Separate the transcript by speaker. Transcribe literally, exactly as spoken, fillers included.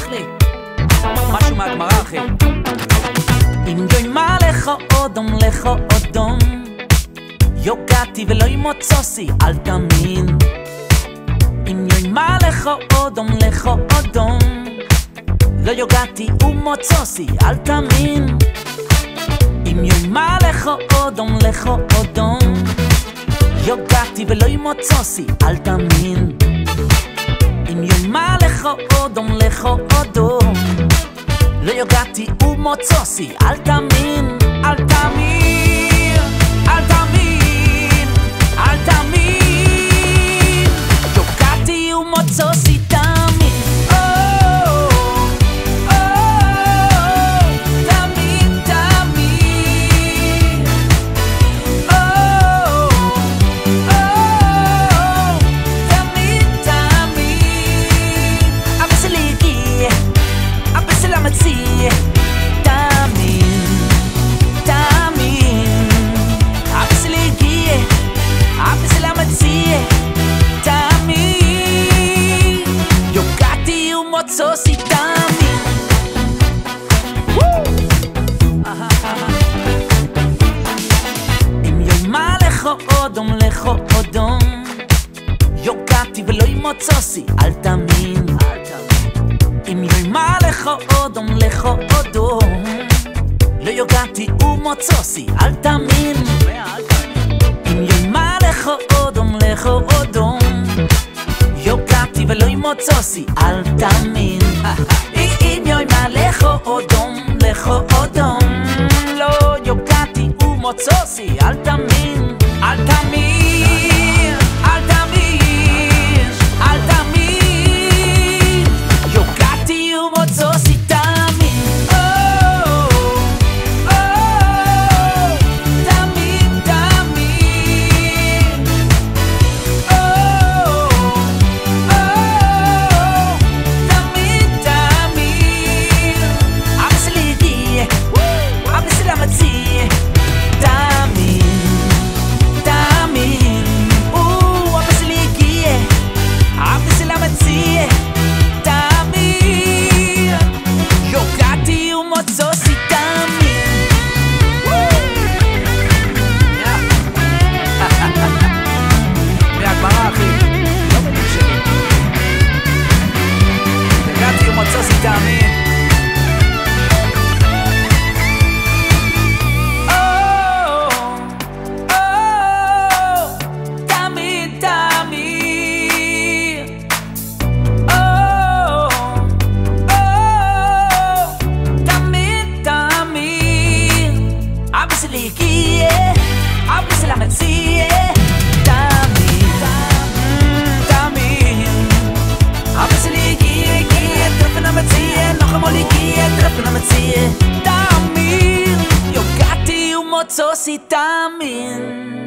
Speaker 1: לי משהו מהגמרא, אחי. אם יוימה לך אודום לך אודום, יוגעתי ולא ימוצוסי אל תאמין. אם יוימה לך אודום לך אודום, לא יוגעתי ומוצוסי אל תאמין. אם יוימה לך אודום לך אודום, יוגעתי ולא ימוצוסי אל תאמין. אם יוימה לך אודום לך אודום, לא יוגעתי ומוצוסי אל תאמין. אל תאמין, אל תאמין, אל תאמין. יוגעתי ומוצוסי תאמין. Motsosi tami. אם יוימה לך אודום לך אודום, יוגעתי ולא ימוצוסי אל תאמין. אם יוימה לך אודום לך אודום, לא יוגעתי ומוצוסי אל תאמין. אם יוימה לך אודום לך אודום, יוגעתי ולא ימוצוסי אל תאמין. אם יוימה לך אודום לך אודום, לא יוגעתי ומוצוסי אל תאמין. אל תאמין, אל תאמין, אל תאמין. יוגעתי ומוצוסי תאמין. Motsosi taamin.